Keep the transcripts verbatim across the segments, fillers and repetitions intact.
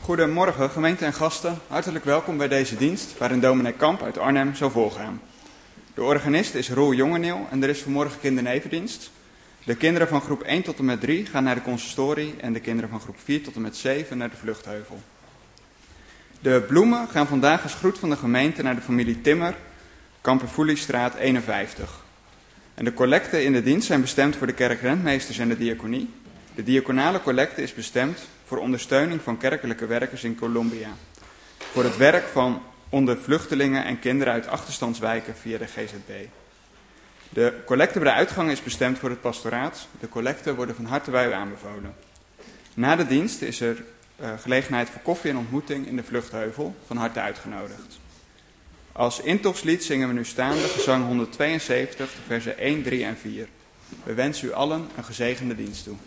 Goedemorgen gemeente en gasten, hartelijk welkom bij deze dienst waarin dominee Kamp uit Arnhem zal voorgaan. De organist is Roel Jongeneel en er is vanmorgen kindernevendienst. De kinderen van groep één tot en met drie gaan naar de consistorie en de kinderen van groep vier tot en met zeven naar de vluchtheuvel. De bloemen gaan vandaag als groet van de gemeente naar de familie Timmer, Kamperfoeliestraat eenenvijftig. En de collecten in de dienst zijn bestemd voor de kerkrentmeesters en de diaconie. De diaconale collecte is bestemd voor ondersteuning van kerkelijke werkers in Colombia. Voor het werk van onder vluchtelingen en kinderen uit achterstandswijken via de G Z B. De collecte bij de uitgang is bestemd voor het pastoraat. De collecten worden van harte bij u aanbevolen. Na de dienst is er uh, gelegenheid voor koffie en ontmoeting in de vluchtheuvel, van harte uitgenodigd. Als intochtslied zingen we nu staande gezang honderdtweeënzeventig, de versen één, drie en vier. We wensen u allen een gezegende dienst toe.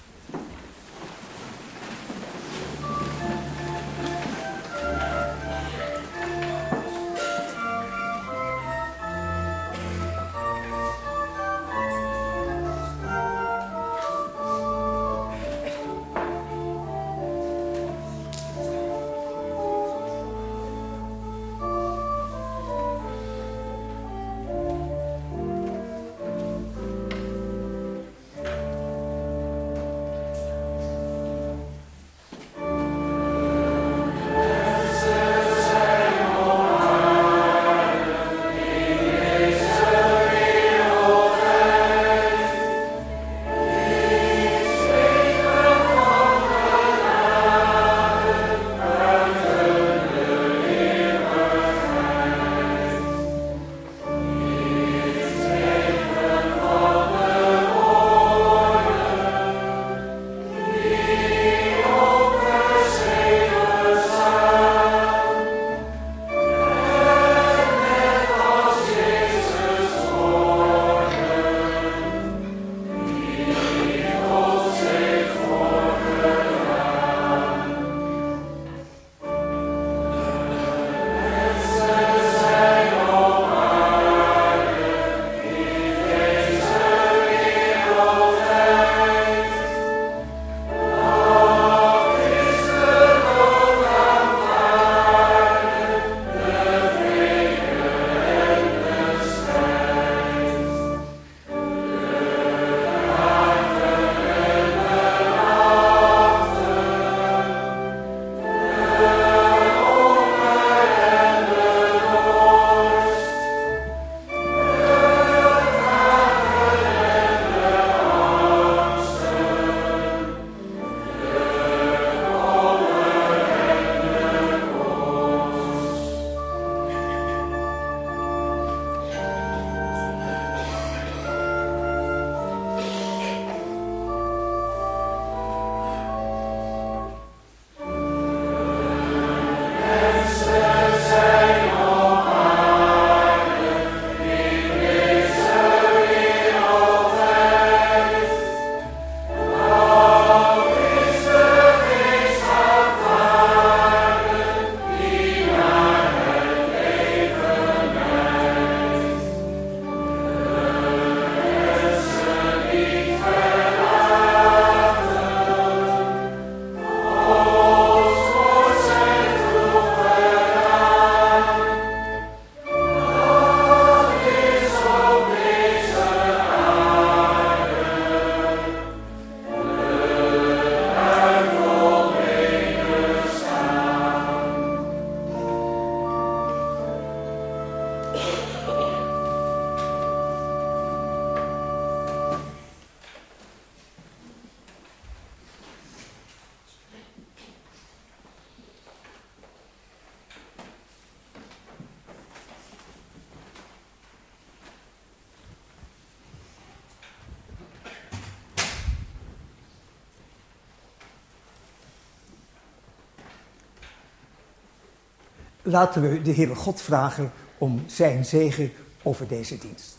Laten we de Heere God vragen om zijn zegen over deze dienst.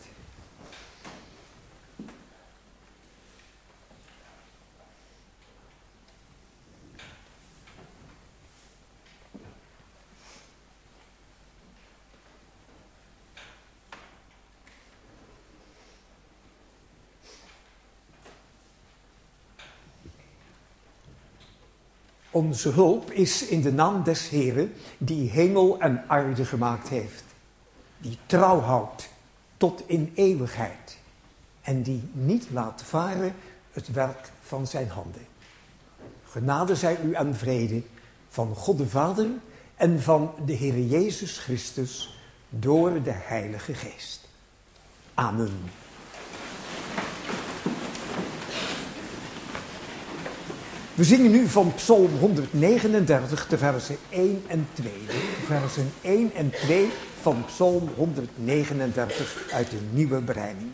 Onze hulp is in de naam des Heren, die hemel en aarde gemaakt heeft. Die trouw houdt tot in eeuwigheid. En die niet laat varen het werk van zijn handen. Genade zij u en vrede van God de Vader en van de Heere Jezus Christus door de Heilige Geest. Amen. We zingen nu van Psalm honderdnegenendertig, de versen één en twee. Versen één en twee van Psalm honderdnegenendertig uit de Nieuwe Berijming.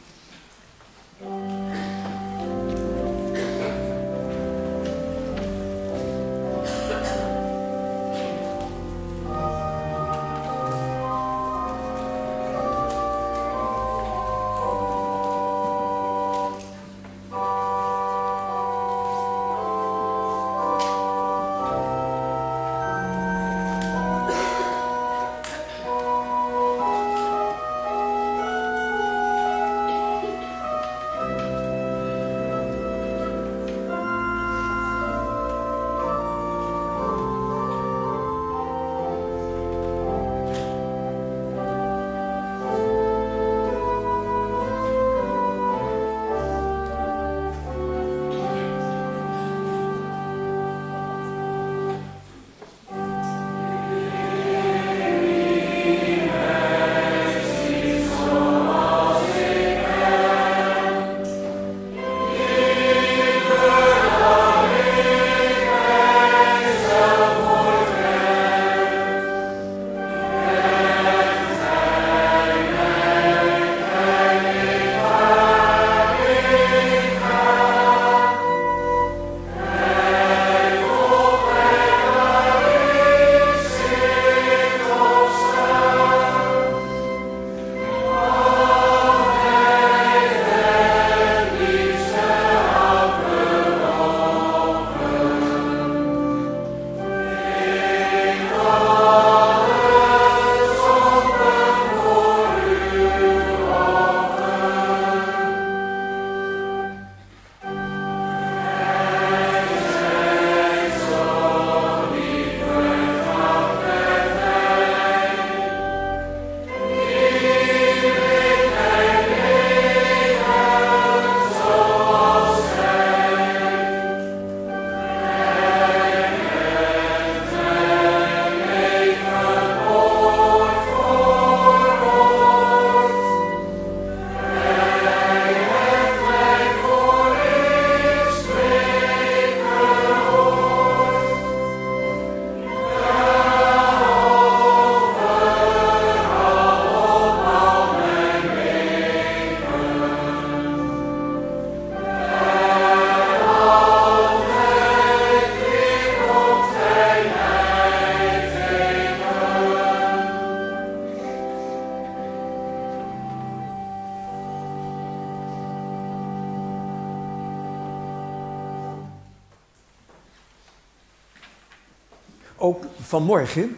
Ook vanmorgen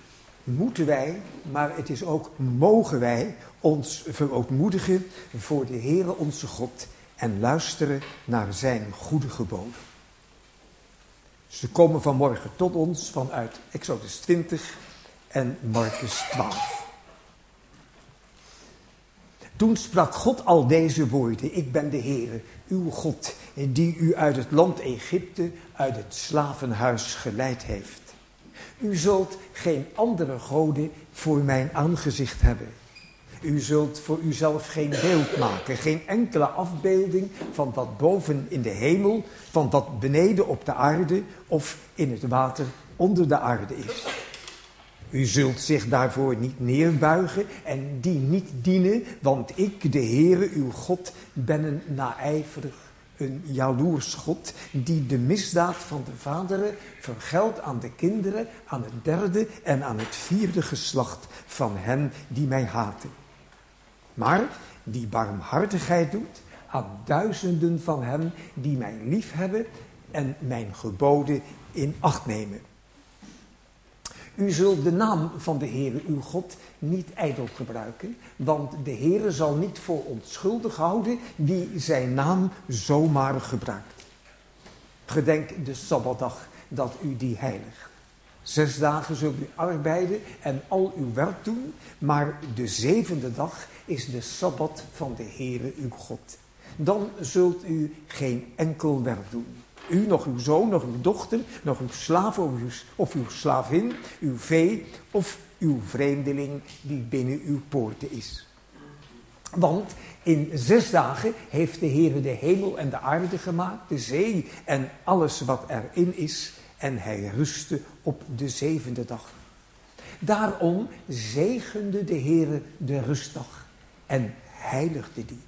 moeten wij, maar het is ook mogen wij ons verootmoedigen voor de Heere onze God en luisteren naar zijn goede geboden. Ze komen vanmorgen tot ons vanuit Exodus twintig en Markus twaalf. Toen sprak God al deze woorden: ik ben de Heere, uw God, die u uit het land Egypte, uit het slavenhuis geleid heeft. U zult geen andere goden voor mijn aangezicht hebben. U zult voor uzelf geen beeld maken, geen enkele afbeelding van dat boven in de hemel, van dat beneden op de aarde of in het water onder de aarde is. U zult zich daarvoor niet neerbuigen en die niet dienen, want ik, de Heere, uw God, ben een naijverig, een jaloers God, die de misdaad van de vaderen vergeldt aan de kinderen, aan het derde en aan het vierde geslacht van hen die mij haten. Maar die barmhartigheid doet aan duizenden van hen die mij liefhebben en mijn geboden in acht nemen. U zult de naam van de Heere uw God niet ijdel gebruiken, want de Heere zal niet voor onschuldig houden wie zijn naam zomaar gebruikt. Gedenk de Sabbatdag dat u die heiligt. Zes dagen zult u arbeiden en al uw werk doen, maar de zevende dag is de Sabbat van de Heere uw God. Dan zult u geen enkel werk doen. U, nog uw zoon, nog uw dochter, nog uw slaaf of uw, of uw slavin, uw vee of uw vreemdeling die binnen uw poorten is. Want in zes dagen heeft de Heere de hemel en de aarde gemaakt, de zee en alles wat erin is, en hij rustte op de zevende dag. Daarom zegende de Heere de rustdag en heiligde die.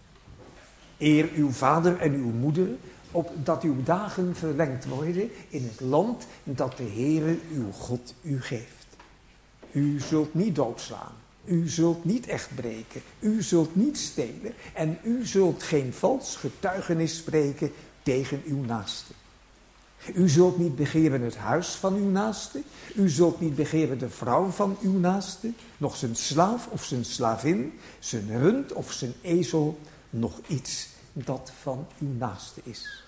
Eer uw vader en uw moeder, opdat uw dagen verlengd worden in het land dat de Heere uw God u geeft. U zult niet doodslaan, u zult niet echt breken, u zult niet stelen en u zult geen vals getuigenis spreken tegen uw naaste. U zult niet begeren het huis van uw naaste, u zult niet begeren de vrouw van uw naaste, nog zijn slaaf of zijn slavin, zijn rund of zijn ezel, nog iets dat van uw naaste is.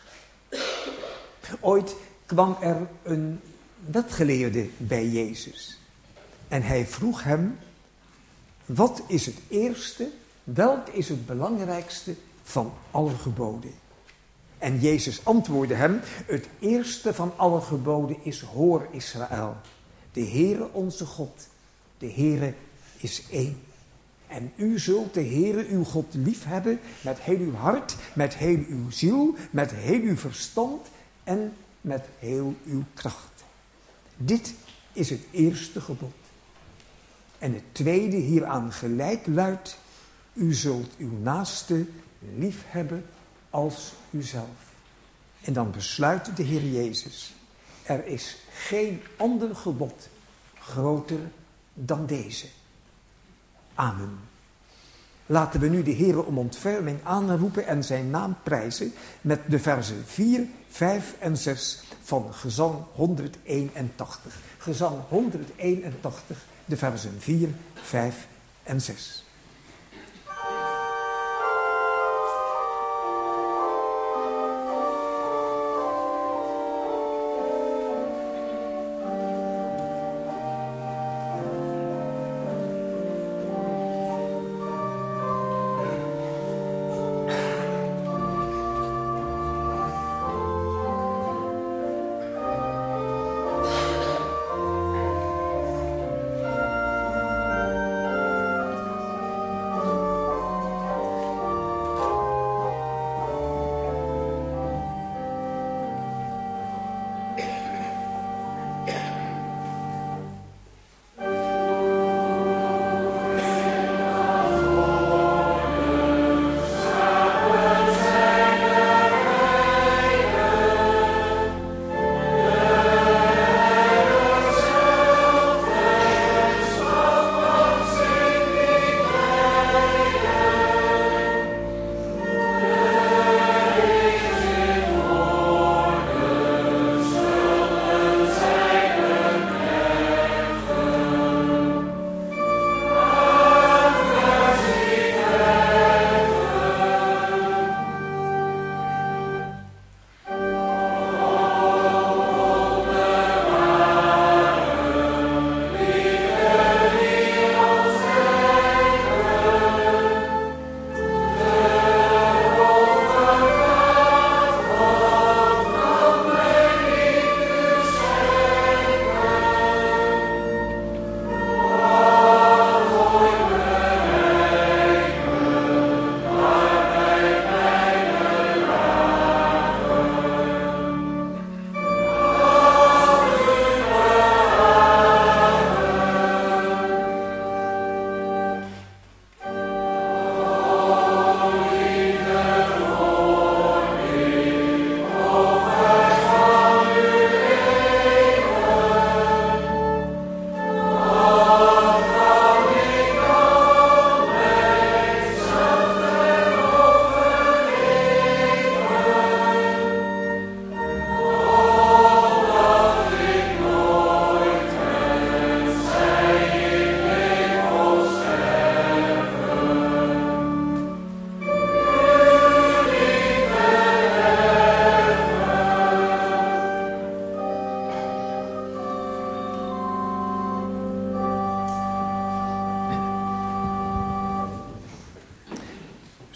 Ooit kwam er een wetgeleerde bij Jezus en hij vroeg hem, wat is het eerste, welk is het belangrijkste van alle geboden? En Jezus antwoordde hem, het eerste van alle geboden is, hoor Israël, de Heere onze God, de Heere is één. En u zult de Heere uw God liefhebben met heel uw hart, met heel uw ziel, met heel uw verstand en met heel uw kracht. Dit is het eerste gebod. En het tweede hieraan gelijk luidt, u zult uw naaste liefhebben als uzelf. En dan besluit de Heer Jezus, er is geen ander gebod groter dan deze. Amen. Laten we nu de Heer om ontferming aanroepen en zijn naam prijzen met de versen vier, vijf en zes van Gezang honderdeenentachtig. Gezang honderdeenentachtig, de versen vier, vijf en zes.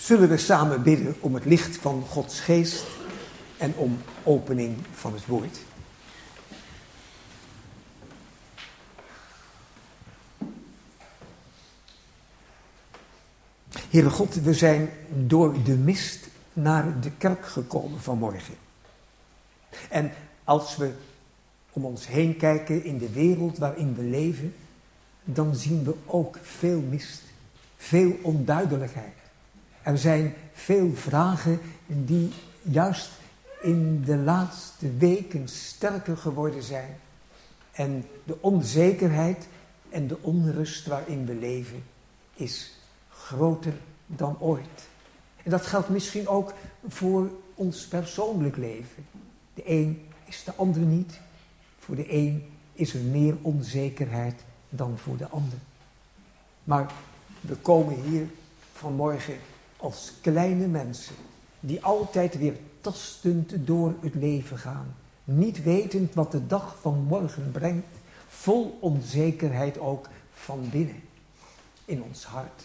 Zullen we samen bidden om het licht van Gods geest en om opening van het woord. Heere God, we zijn door de mist naar de kerk gekomen vanmorgen. En als we om ons heen kijken in de wereld waarin we leven, dan zien we ook veel mist, veel onduidelijkheid. Er zijn veel vragen die juist in de laatste weken sterker geworden zijn. En de onzekerheid en de onrust waarin we leven is groter dan ooit. En dat geldt misschien ook voor ons persoonlijk leven. De een is de ander niet. Voor de een is er meer onzekerheid dan voor de ander. Maar we komen hier vanmorgen als kleine mensen die altijd weer tastend door het leven gaan. Niet wetend wat de dag van morgen brengt. Vol onzekerheid ook van binnen in ons hart.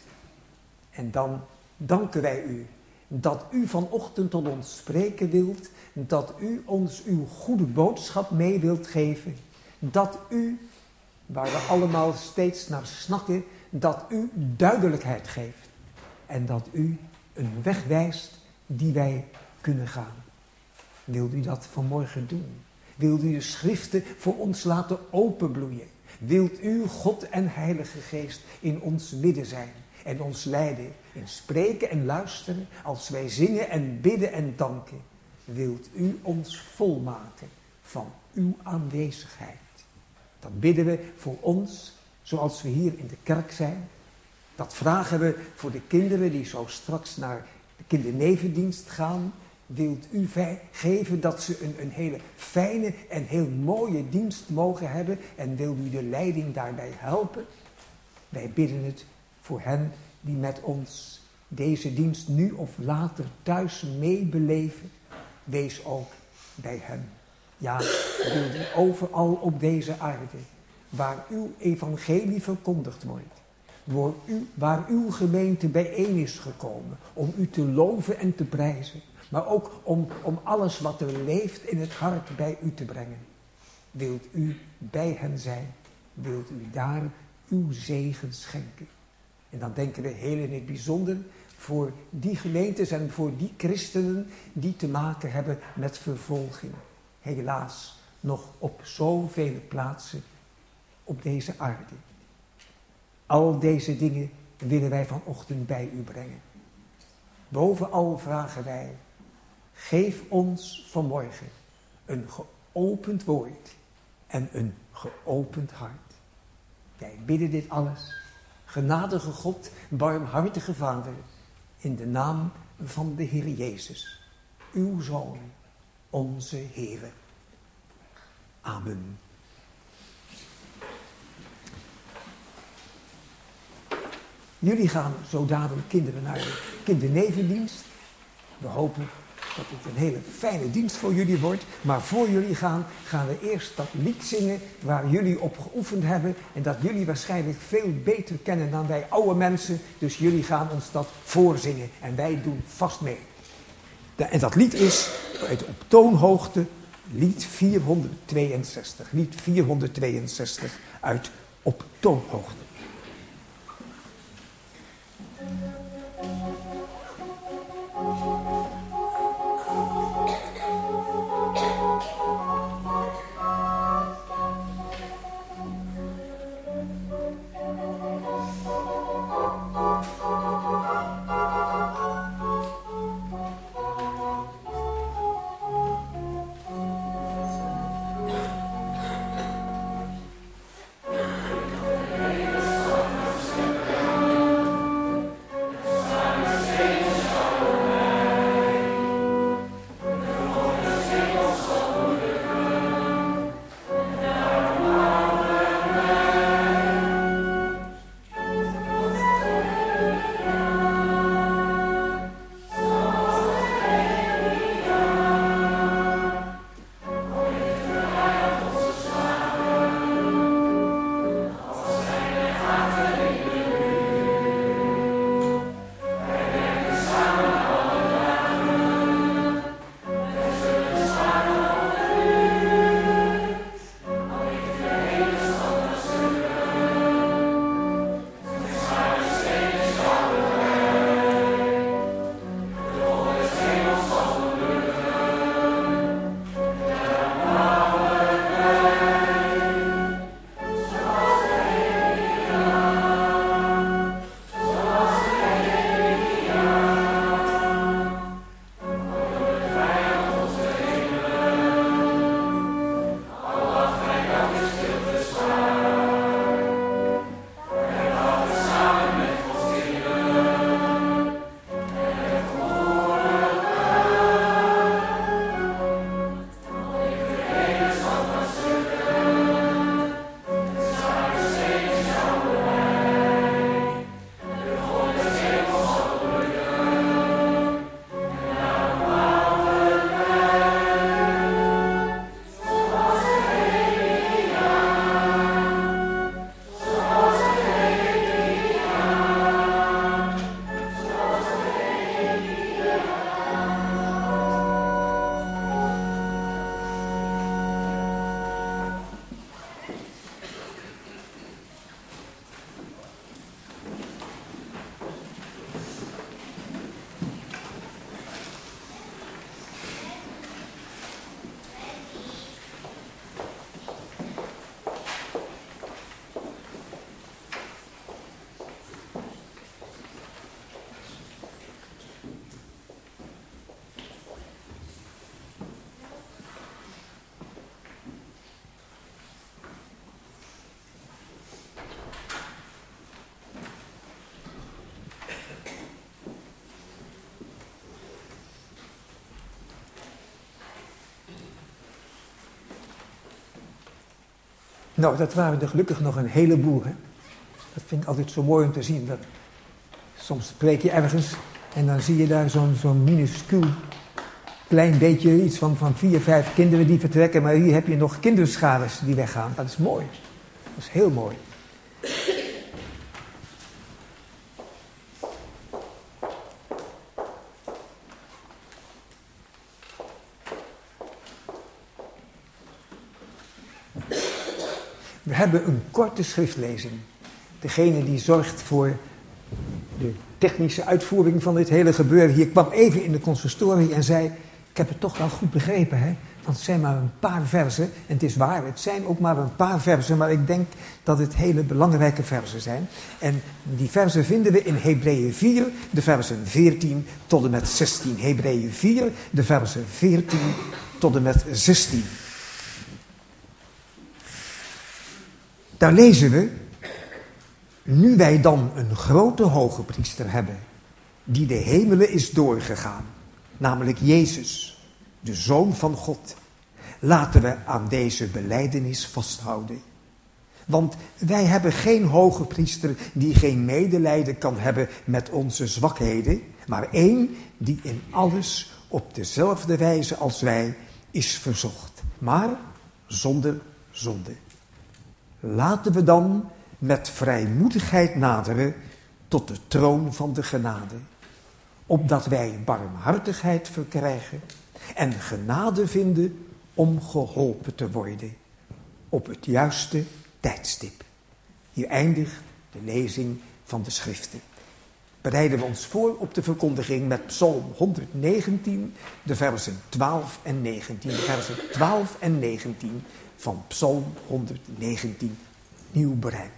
En dan danken wij u dat u vanochtend tot ons spreken wilt. Dat u ons uw goede boodschap mee wilt geven. Dat u, waar we allemaal steeds naar snakken, dat u duidelijkheid geeft. En dat u een weg wijst die wij kunnen gaan. Wilt u dat vanmorgen doen? Wilt u de schriften voor ons laten openbloeien? Wilt u, God en Heilige Geest, in ons midden zijn en ons leiden in spreken en luisteren als wij zingen en bidden en danken? Wilt u ons volmaken van uw aanwezigheid? Dat bidden we voor ons, zoals we hier in de kerk zijn. Dat vragen we voor de kinderen die zo straks naar de kindernevendienst gaan. Wilt u geven dat ze een, een hele fijne en heel mooie dienst mogen hebben. En wilt u de leiding daarbij helpen? Wij bidden het voor hen die met ons deze dienst nu of later thuis meebeleven. Wees ook bij hen. Ja, wilt u overal op deze aarde, waar uw evangelie verkondigd wordt, waar, u, waar uw gemeente bijeen is gekomen om u te loven en te prijzen, maar ook om, om alles wat er leeft in het hart bij u te brengen. Wilt u bij hen zijn? Wilt u daar uw zegen schenken? En dan denken we heel in het bijzonder voor die gemeentes en voor die christenen die te maken hebben met vervolging. Helaas nog op zoveel plaatsen op deze aarde. Al deze dingen willen wij vanochtend bij u brengen. Bovenal vragen wij, geef ons vanmorgen een geopend woord en een geopend hart. Wij bidden dit alles, genadige God, barmhartige Vader, in de naam van de Heer Jezus, uw Zoon, onze Heere. Amen. Jullie gaan zo dadelijk, kinderen, naar de kindernevendienst. We hopen dat het een hele fijne dienst voor jullie wordt. Maar voor jullie gaan, gaan we eerst dat lied zingen waar jullie op geoefend hebben. En dat jullie waarschijnlijk veel beter kennen dan wij oude mensen. Dus jullie gaan ons dat voorzingen en wij doen vast mee. En dat lied is op toonhoogte lied vierhonderdtweeënzestig. Lied vierhonderdtweeënzestig uit op toonhoogte. Nou, dat waren er gelukkig nog een heleboel. Hè? Dat vind ik altijd zo mooi om te zien. Dat soms spreek je ergens en dan zie je daar zo'n zo'n minuscuul klein beetje, iets van, van vier, vijf kinderen die vertrekken. Maar hier heb je nog kinderschades die weggaan. Dat is mooi. Dat is heel mooi. We hebben een korte schriftlezing. Degene die zorgt voor de technische uitvoering van dit hele gebeuren hier kwam even in de consistorie en zei: ik heb het toch wel goed begrepen, hè? Want het zijn maar een paar versen. En het is waar, het zijn ook maar een paar versen, maar ik denk dat het hele belangrijke versen zijn. En die versen vinden we in Hebreeën vier, de versen veertien tot en met zestien. Hebreeën vier, de versen veertien tot en met zestien. Daar lezen we: nu wij dan een grote hogepriester hebben, die de hemelen is doorgegaan, namelijk Jezus, de Zoon van God, laten we aan deze belijdenis vasthouden. Want wij hebben geen hogepriester die geen medelijden kan hebben met onze zwakheden, maar één die in alles op dezelfde wijze als wij is verzocht, maar zonder zonde. Laten we dan met vrijmoedigheid naderen tot de troon van de genade, opdat wij barmhartigheid verkrijgen en genade vinden om geholpen te worden op het juiste tijdstip. Hier eindigt de lezing van de schriften. Bereiden we ons voor op de verkondiging met Psalm honderdnegentien, de versen twaalf en negentien. De versen twaalf en negentien van Psalm honderdnegentien, nieuw bereid.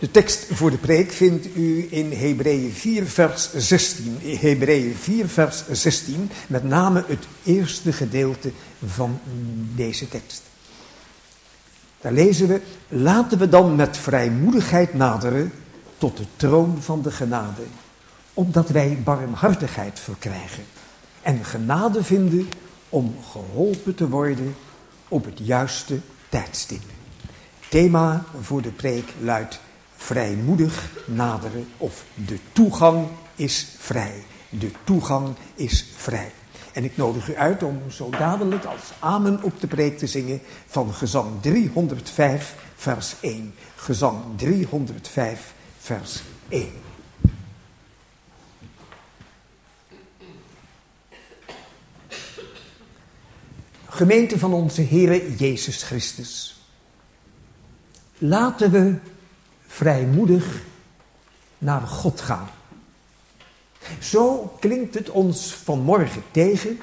De tekst voor de preek vindt u in Hebreeën vier vers zestien. Hebreeën vier vers zestien, met name het eerste gedeelte van deze tekst. Daar lezen we: laten we dan met vrijmoedigheid naderen tot de troon van de genade, opdat wij barmhartigheid verkrijgen en genade vinden om geholpen te worden op het juiste tijdstip. Thema voor de preek luidt vrijmoedig naderen, of de toegang is vrij. De toegang is vrij. En ik nodig u uit om zo dadelijk als amen op de preek te zingen van gezang driehonderdvijf vers één. Gezang driehonderdvijf vers één. Gemeente van onze Heere Jezus Christus. Laten we vrijmoedig naar God gaan. Zo klinkt het ons vanmorgen tegen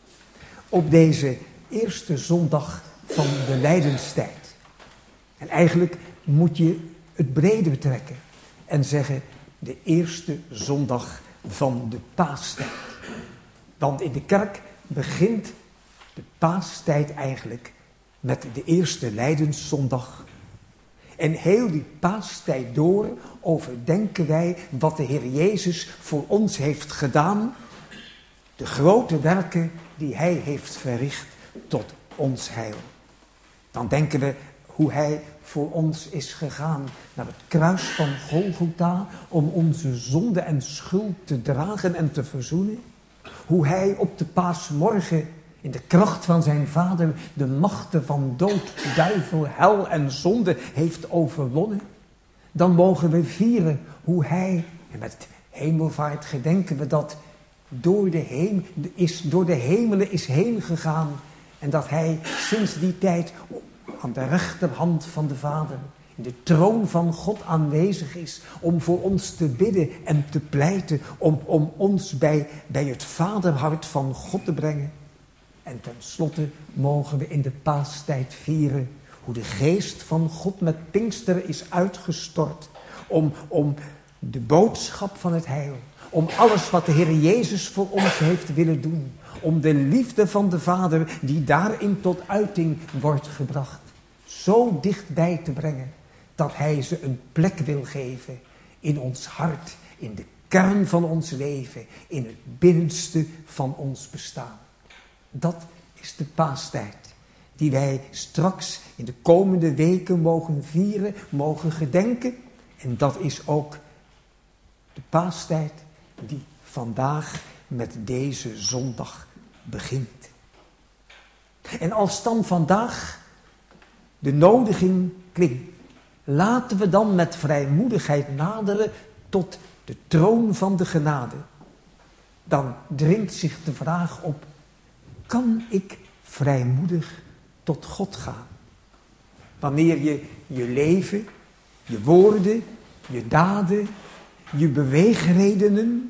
op deze eerste zondag van de lijdenstijd. En eigenlijk moet je het breder trekken en zeggen de eerste zondag van de paastijd. Want in de kerk begint de paastijd eigenlijk met de eerste lijdenszondag. En heel die paastijd door overdenken wij wat de Heer Jezus voor ons heeft gedaan. De grote werken die Hij heeft verricht tot ons heil. Dan denken we hoe Hij voor ons is gegaan naar het kruis van Golgotha om onze zonde en schuld te dragen en te verzoenen. Hoe Hij op de paasmorgen in de kracht van zijn Vader de machten van dood, duivel, hel en zonde heeft overwonnen. Dan mogen we vieren hoe Hij, en met hemelvaart gedenken we dat, door de, heem, is, door de hemelen is heen gegaan. En dat Hij sinds die tijd aan de rechterhand van de Vader, in de troon van God aanwezig is, om voor ons te bidden en te pleiten, om, om ons bij, bij het vaderhart van God te brengen. En tenslotte mogen we in de paastijd vieren hoe de geest van God met Pinksteren is uitgestort om, om de boodschap van het heil, om alles wat de Heer Jezus voor ons heeft willen doen, om de liefde van de Vader die daarin tot uiting wordt gebracht, zo dichtbij te brengen dat Hij ze een plek wil geven in ons hart, in de kern van ons leven, in het binnenste van ons bestaan. Dat is de paastijd die wij straks in de komende weken mogen vieren, mogen gedenken. En dat is ook de paastijd die vandaag met deze zondag begint. En als dan vandaag de nodiging klinkt, laten we dan met vrijmoedigheid naderen tot de troon van de genade. Dan dringt zich de vraag op: kan ik vrijmoedig tot God gaan? Wanneer je je leven, je woorden, je daden, je beweegredenen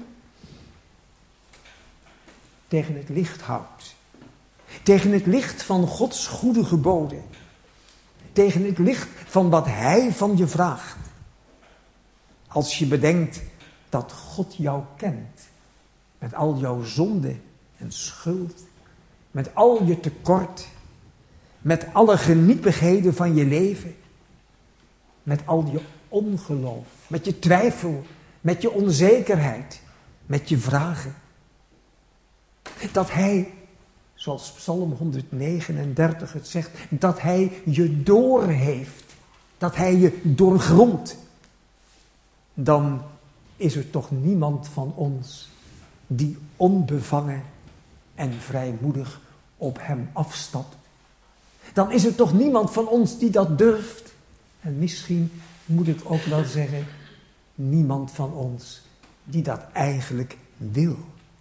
tegen het licht houdt. Tegen het licht van Gods goede geboden. Tegen het licht van wat Hij van je vraagt. Als je bedenkt dat God jou kent. Met al jouw zonde en schuld. Met al je tekort. Met alle geniepigheden van je leven. Met al je ongeloof. Met je twijfel. Met je onzekerheid. Met je vragen. Dat Hij, zoals Psalm honderdnegenendertig het zegt, dat Hij je doorheeft. Dat Hij je doorgrondt. Dan is er toch niemand van ons die onbevangen en vrijmoedig op Hem afstapt. Dan is er toch niemand van ons die dat durft. En misschien moet ik ook wel zeggen, niemand van ons die dat eigenlijk wil.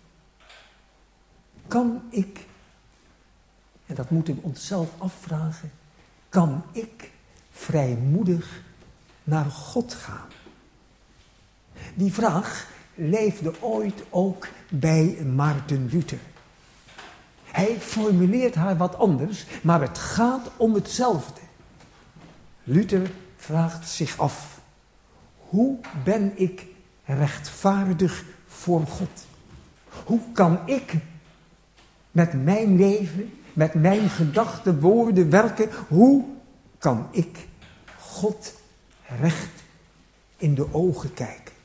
Kan ik, en dat moeten we onszelf afvragen, kan ik vrijmoedig naar God gaan? Die vraag leefde ooit ook bij Maarten Luther. Hij formuleert haar wat anders, maar het gaat om hetzelfde. Luther vraagt zich af, hoe ben ik rechtvaardig voor God? Hoe kan ik met mijn leven, met mijn gedachten, woorden, werken, hoe kan ik God recht in de ogen kijken?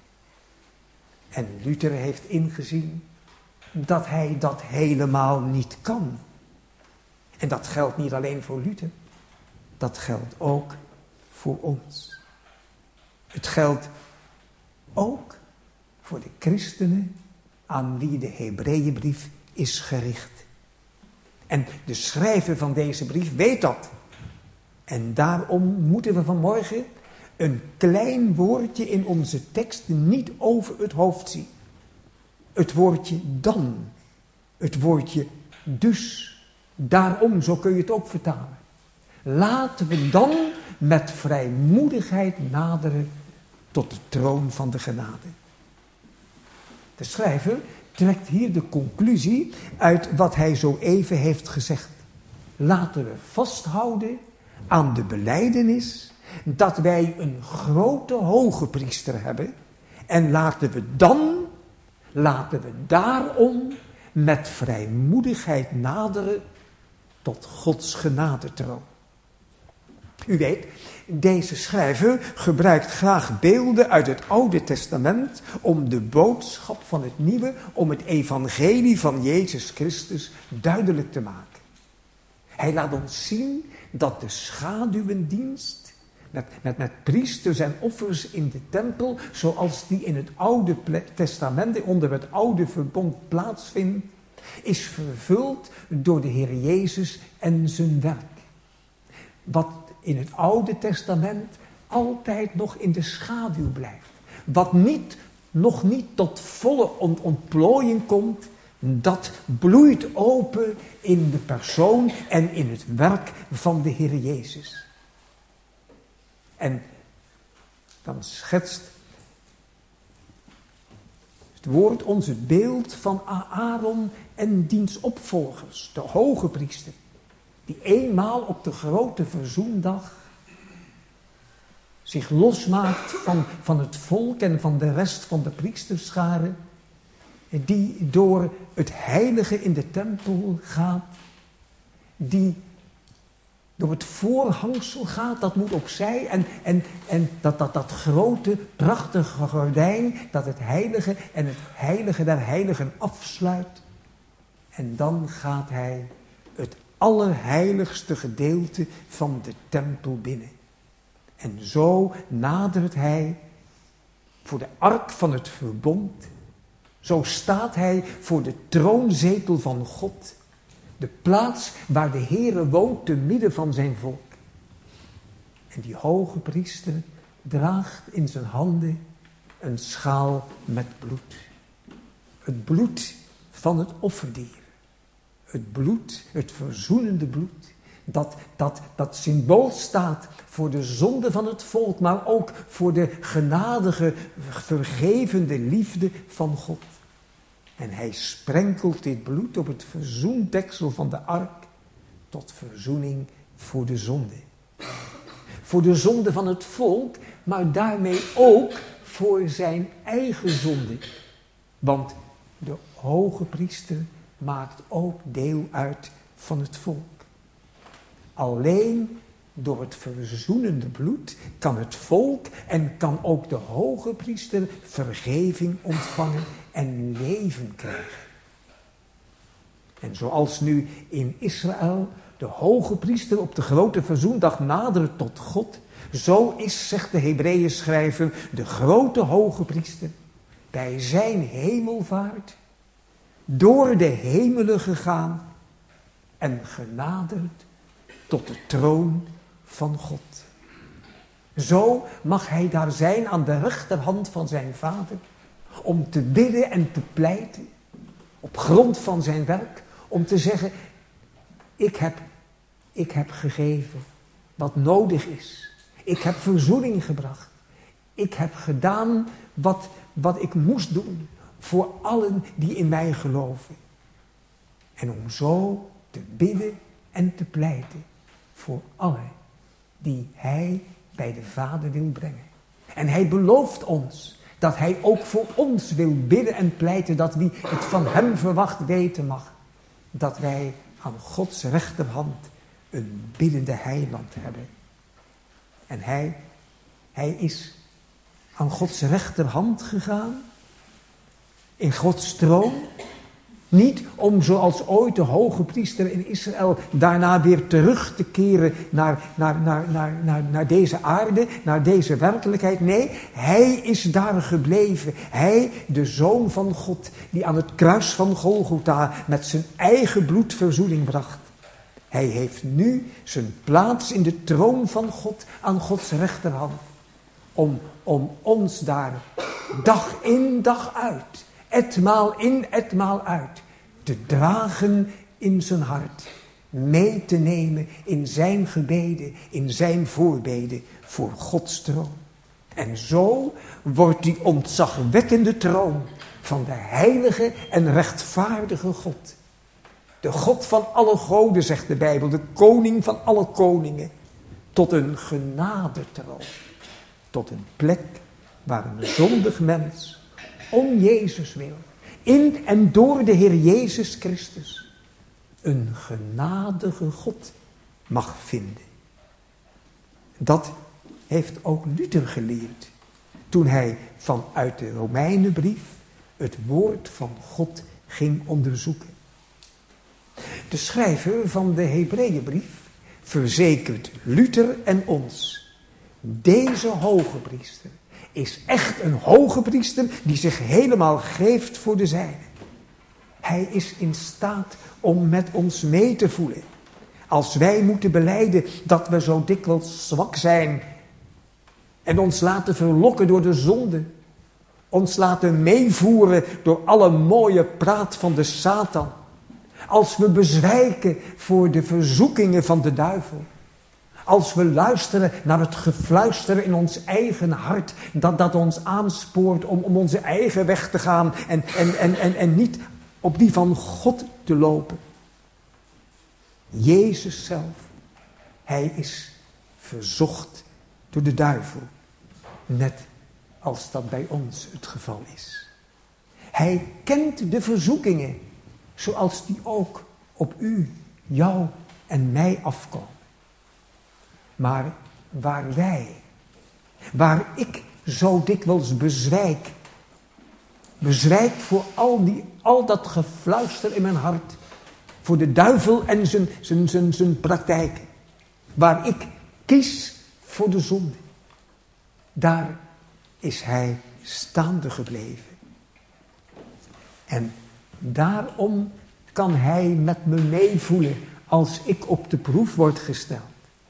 En Luther heeft ingezien dat hij dat helemaal niet kan. En dat geldt niet alleen voor Luther, dat geldt ook voor ons. Het geldt ook voor de christenen aan wie de Hebreeënbrief is gericht. En de schrijver van deze brief weet dat. En daarom moeten we vanmorgen een klein woordje in onze tekst niet over het hoofd zien. Het woordje dan. Het woordje dus. Daarom, zo kun je het ook vertalen. Laten we dan met vrijmoedigheid naderen tot de troon van de genade. De schrijver trekt hier de conclusie uit wat hij zo even heeft gezegd. Laten we vasthouden aan de belijdenis dat wij een grote hoge priester hebben. En laten we dan, laten we daarom met vrijmoedigheid naderen tot Gods genadetroon. U weet, deze schrijver gebruikt graag beelden uit het Oude Testament om de boodschap van het Nieuwe, om het evangelie van Jezus Christus duidelijk te maken. Hij laat ons zien dat de schaduwendienst met, met, met priesters en offers in de tempel, zoals die in het Oude Testament, onder het Oude Verbond plaatsvindt, is vervuld door de Heer Jezus en zijn werk. Wat in het Oude Testament altijd nog in de schaduw blijft. Wat niet, nog niet tot volle ont- ontplooiing komt, dat bloeit open in de persoon en in het werk van de Heer Jezus. En dan schetst het woord ons het beeld van Aaron en diens opvolgers, de hoge priester, die eenmaal op de grote verzoendag zich losmaakt van, van het volk en van de rest van de priesterscharen, die door het heilige in de tempel gaat, die door het voorhangsel gaat, dat moet opzij, en, en, en dat, dat, dat grote, prachtige gordijn, dat het heilige en het heilige der heiligen afsluit. En dan gaat hij het allerheiligste gedeelte van de tempel binnen. En zo nadert hij voor de ark van het verbond. Zo staat hij voor de troonzetel van God. De plaats waar de Heere woont te midden van zijn volk. En die hoge priester draagt in zijn handen een schaal met bloed. Het bloed van het offerdier. Het bloed, het verzoenende bloed. Dat, dat, dat symbool staat voor de zonde van het volk, maar ook voor de genadige, vergevende liefde van God. En hij sprenkelt dit bloed op het verzoendeksel van de ark tot verzoening voor de zonde. Voor de zonde van het volk, maar daarmee ook voor zijn eigen zonde. Want de hoge priester maakt ook deel uit van het volk. Alleen door het verzoenende bloed kan het volk en kan ook de hoge priester vergeving ontvangen en leven krijgen. En zoals nu in Israël de hoge priester op de grote verzoendag nadert tot God, zo is, zegt de Hebreeën schrijver, de grote hoge priester bij zijn hemelvaart door de hemelen gegaan en genaderd tot de troon van God. Zo mag hij daar zijn aan de rechterhand van zijn vader, om te bidden en te pleiten, op grond van zijn werk, om te zeggen, ik heb, ik heb gegeven wat nodig is. Ik heb verzoening gebracht. Ik heb gedaan wat, wat ik moest doen voor allen die in mij geloven. En om zo te bidden en te pleiten voor allen die hij bij de Vader wil brengen. En hij belooft ons dat hij ook voor ons wil bidden en pleiten, dat wie het van hem verwacht weten mag, dat wij aan Gods rechterhand een biddende heiland hebben. En hij, hij is aan Gods rechterhand gegaan, in Gods troon, niet om zoals ooit de hoge priester in Israël daarna weer terug te keren naar, naar, naar, naar, naar, naar deze aarde, naar deze werkelijkheid. Nee, hij is daar gebleven. Hij, de Zoon van God, die aan het kruis van Golgotha met zijn eigen bloed verzoening bracht. Hij heeft nu zijn plaats in de troon van God aan Gods rechterhand. Om, om ons daar dag in dag uit, etmaal in etmaal uit, te dragen in zijn hart. Mee te nemen in zijn gebeden, in zijn voorbeden voor Gods troon. En zo wordt die ontzagwekkende troon van de heilige en rechtvaardige God. De God van alle goden, zegt de Bijbel, de koning van alle koningen, tot een genadetroon. Tot een plek waar een zondig mens om Jezus wil, in en door de Heer Jezus Christus, een genadige God mag vinden. Dat heeft ook Luther geleerd, toen hij vanuit de Romeinenbrief het woord van God ging onderzoeken. De schrijver van de Hebreeënbrief verzekert Luther en ons: deze hoge priester is echt een hoge priester die zich helemaal geeft voor de zijnen. Hij is in staat om met ons mee te voelen. Als wij moeten belijden dat we zo dikwijls zwak zijn en ons laten verlokken door de zonde, ons laten meevoeren door alle mooie praat van de Satan, als we bezwijken voor de verzoekingen van de duivel, als we luisteren naar het gefluister in ons eigen hart, dat dat ons aanspoort om, om onze eigen weg te gaan en, en, en, en, en niet op die van God te lopen. Jezus zelf, hij is verzocht door de duivel, net als dat bij ons het geval is. Hij kent de verzoekingen, zoals die ook op u, jou en mij afkomen. Maar waar wij, waar ik zo dikwijls bezwijk, bezwijk voor al, die, al dat gefluister in mijn hart, voor de duivel en zijn, zijn, zijn, zijn praktijken, waar ik kies voor de zonde, daar is hij staande gebleven. En daarom kan hij met me meevoelen als ik op de proef word gesteld.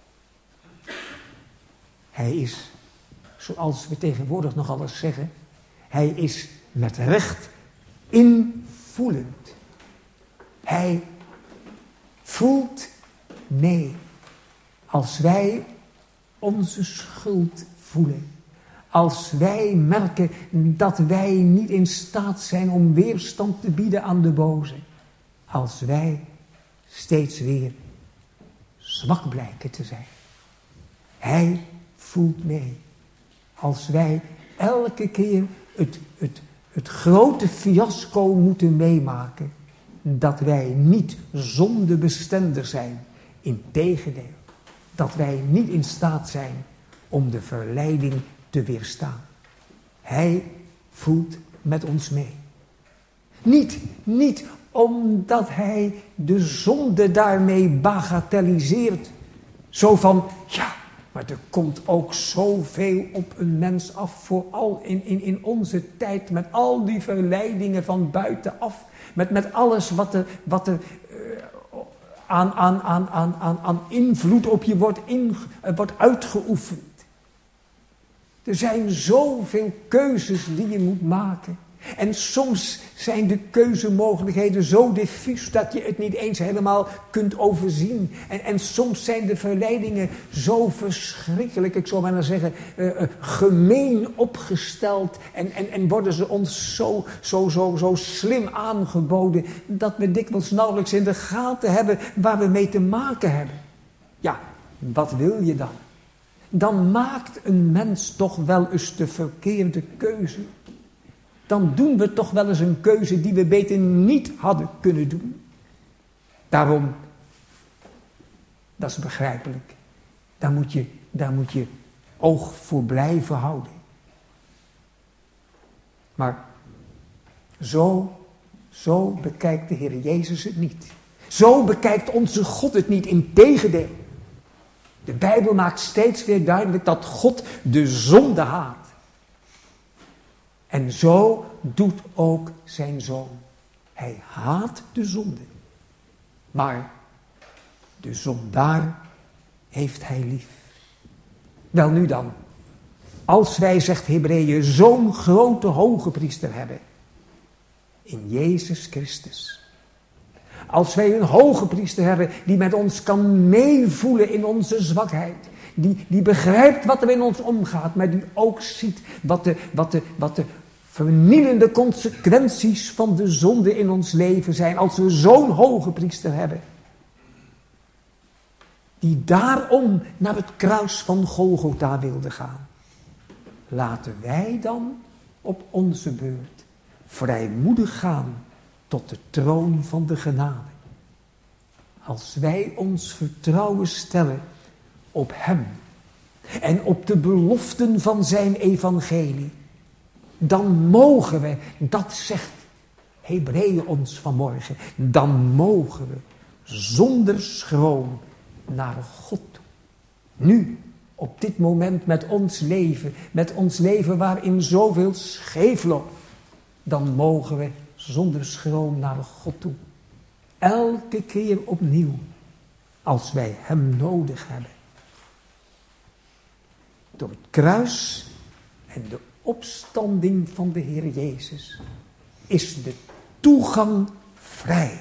Hij is, zoals we tegenwoordig nog eens zeggen, hij is met recht invoelend. Hij voelt mee als wij onze schuld voelen. Als wij merken dat wij niet in staat zijn om weerstand te bieden aan de boze. Als wij steeds weer zwak blijken te zijn. Hij voelt mee. Als wij elke keer het, het, het grote fiasco moeten meemaken. Dat wij niet zondebestendig zijn. Integendeel. Dat wij niet in staat zijn om de verleiding te weerstaan. Hij voelt met ons mee. Niet, niet omdat hij de zonde daarmee bagatelliseert. Zo van, ja, maar er komt ook zoveel op een mens af. Vooral in, in, in onze tijd met al die verleidingen van buitenaf. Met, met alles wat er, wat er uh, aan, aan, aan, aan, aan, aan invloed op je wordt, in, uh, wordt uitgeoefend. Er zijn zoveel keuzes die je moet maken. En soms zijn de keuzemogelijkheden zo diffuus dat je het niet eens helemaal kunt overzien. En, en soms zijn de verleidingen zo verschrikkelijk, ik zou maar zeggen, uh, uh, gemeen opgesteld. En, en, en worden ze ons zo, zo, zo, zo slim aangeboden dat we dikwijls nauwelijks in de gaten hebben waar we mee te maken hebben. Ja, wat wil je dan? dan maakt een mens toch wel eens de verkeerde keuze. Dan doen we toch wel eens een keuze die we beter niet hadden kunnen doen. Daarom, dat is begrijpelijk, daar moet je, daar moet je oog voor blijven houden. Maar zo, zo bekijkt de Heer Jezus het niet. Zo bekijkt onze God het niet, integendeel. De Bijbel maakt steeds weer duidelijk dat God de zonde haat. En zo doet ook zijn zoon. Hij haat de zonde. Maar de zondaar heeft hij lief. Wel nu dan, als wij, zegt Hebreeën, zo'n grote hoge priester hebben. In Jezus Christus. Als wij een hoge priester hebben die met ons kan meevoelen in onze zwakheid. Die, die begrijpt wat er in ons omgaat, maar die ook ziet wat de, wat de, wat de vernielende consequenties van de zonde in ons leven zijn. Als we zo'n hoge priester hebben. Die daarom naar het kruis van Golgotha wilde gaan. Laten wij dan op onze beurt vrijmoedig gaan tot de troon van de genade. Als wij ons vertrouwen stellen op Hem en op de beloften van zijn evangelie, dan mogen we, dat zegt Hebreeën ons vanmorgen, dan mogen we zonder schroom naar God toe. Nu, op dit moment met ons leven, met ons leven waarin zoveel scheef loopt, dan mogen we zonder schroom naar God toe. Elke keer opnieuw, als wij Hem nodig hebben. Door het kruis en de opstanding van de Heer Jezus is de toegang vrij.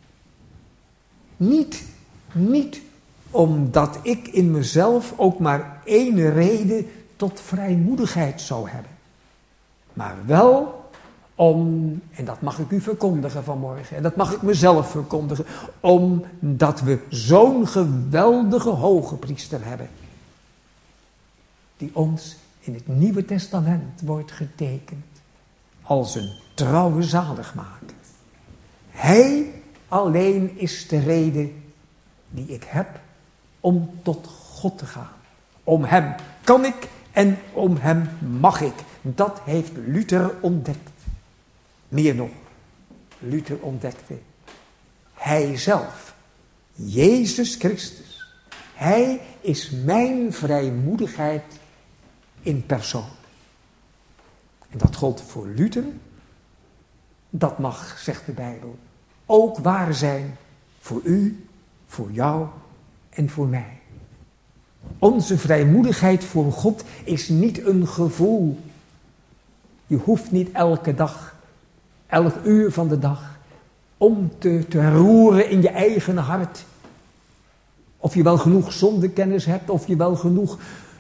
Niet, niet omdat ik in mezelf ook maar één reden tot vrijmoedigheid zou hebben. Maar wel om, en dat mag ik u verkondigen vanmorgen, en dat mag ik mezelf verkondigen, omdat we zo'n geweldige hoge priester hebben, die ons in het Nieuwe Testament wordt getekend als een trouwe zaligmaker. Hij alleen is de reden die ik heb om tot God te gaan. Om Hem kan ik en om Hem mag ik. Dat heeft Luther ontdekt. Meer nog, Luther ontdekte Hij zelf, Jezus Christus. Hij is mijn vrijmoedigheid in persoon. En dat gold voor Luther. Dat mag, zegt de Bijbel, ook waar zijn voor u, voor jou en voor mij. Onze vrijmoedigheid voor God is niet een gevoel. Je hoeft niet elke dag, elk uur van de dag, om te, te roeren in je eigen hart. Of je wel genoeg zondekennis hebt, of je wel genoeg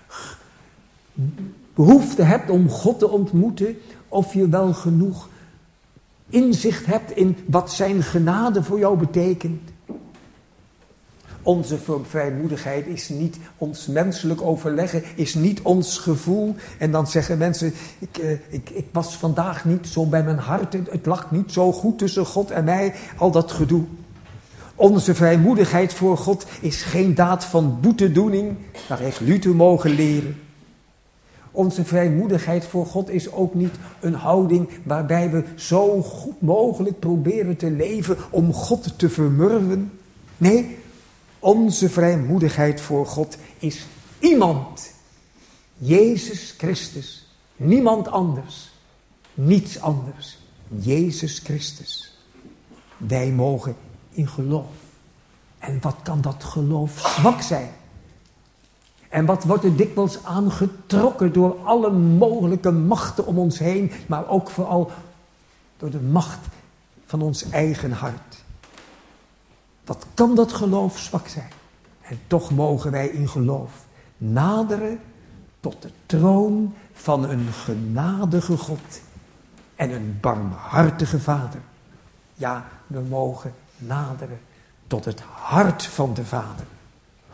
behoefte hebt om God te ontmoeten, of je wel genoeg inzicht hebt in wat zijn genade voor jou betekent. Onze vrijmoedigheid is niet ons menselijk overleggen, is niet ons gevoel. En dan zeggen mensen, ik, uh, ik, ik was vandaag niet zo bij mijn hart, het, het lag niet zo goed tussen God en mij, al dat gedoe. Onze vrijmoedigheid voor God is geen daad van boetedoening, dat heeft Luther mogen leren. Onze vrijmoedigheid voor God is ook niet een houding waarbij we zo goed mogelijk proberen te leven om God te vermurwen. Nee, onze vrijmoedigheid voor God is iemand. Jezus Christus. Niemand anders. Niets anders. Jezus Christus. Wij mogen in geloof. En wat kan dat geloof zwak zijn? En wat wordt er dikwijls aangetrokken door alle mogelijke machten om ons heen, maar ook vooral door de macht van ons eigen hart. Wat kan dat geloof zwak zijn? En toch mogen wij in geloof naderen tot de troon van een genadige God en een barmhartige Vader. Ja, we mogen naderen tot het hart van de Vader.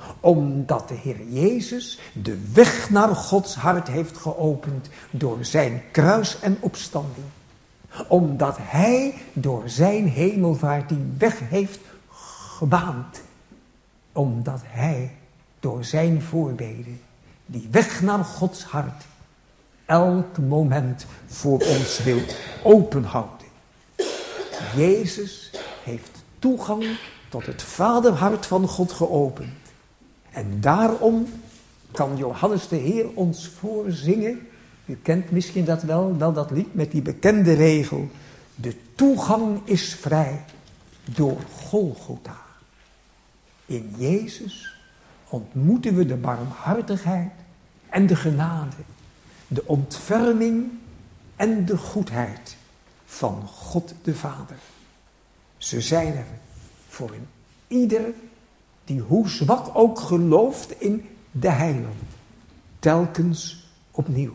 Omdat de Heer Jezus de weg naar Gods hart heeft geopend door zijn kruis en opstanding. Omdat hij door zijn hemelvaart die weg heeft gebaand. Omdat hij door zijn voorbeden die weg naar Gods hart elk moment voor ons wil openhouden. Jezus heeft toegang tot het vaderhart van God geopend. En daarom kan Johannes de Heer ons voorzingen. U kent misschien dat wel, wel dat lied met die bekende regel. De toegang is vrij door Golgotha. In Jezus ontmoeten we de barmhartigheid en de genade. De ontferming en de goedheid van God de Vader. Ze zijn er voor een ieder die hoe zwak ook gelooft in de Heiland. Telkens opnieuw.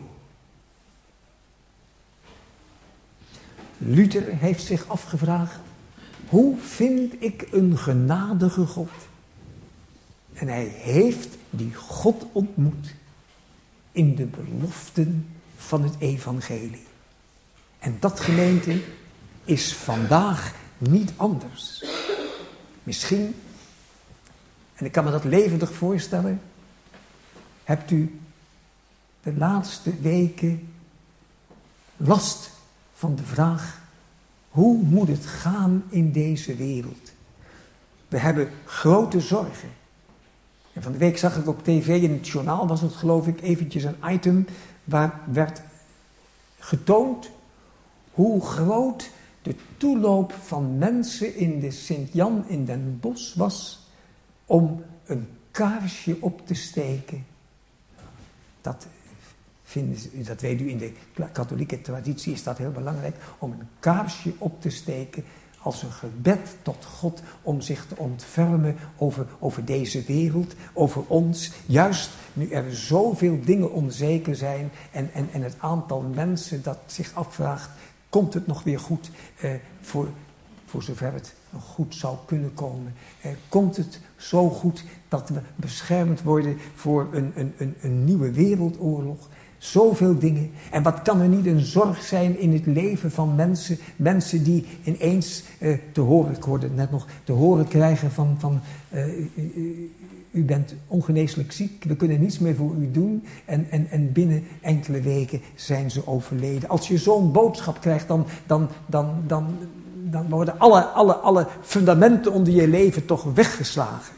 Luther heeft zich afgevraagd, hoe vind ik een genadige God? En hij heeft die God ontmoet in de beloften van het evangelie. En dat, gemeente, is vandaag niet anders. Misschien, en ik kan me dat levendig voorstellen, hebt u de laatste weken last van de vraag, hoe moet het gaan in deze wereld? We hebben grote zorgen. En van de week zag ik op tv, in het journaal was het geloof ik eventjes een item, waar werd getoond hoe groot de toeloop van mensen in de Sint-Jan in Den Bosch was om een kaarsje op te steken. Dat, vinden ze, dat weet u, in de katholieke traditie is dat heel belangrijk, om een kaarsje op te steken als een gebed tot God om zich te ontfermen over, over deze wereld, over ons. Juist nu er zoveel dingen onzeker zijn en, en, en het aantal mensen dat zich afvraagt, komt het nog weer goed eh, voor, voor zover het nog goed zou kunnen komen. Eh, komt het zo goed dat we beschermd worden voor een, een, een, een nieuwe wereldoorlog? Zoveel dingen. En wat kan er niet een zorg zijn in het leven van mensen. Mensen die ineens uh, te horen, ik hoorde het net nog, te horen krijgen van, van uh, u, u, u bent ongeneeslijk ziek. We kunnen niets meer voor u doen. En, en, en binnen enkele weken zijn ze overleden. Als je zo'n boodschap krijgt, dan, dan, dan, dan, dan worden alle, alle, alle fundamenten onder je leven toch weggeslagen.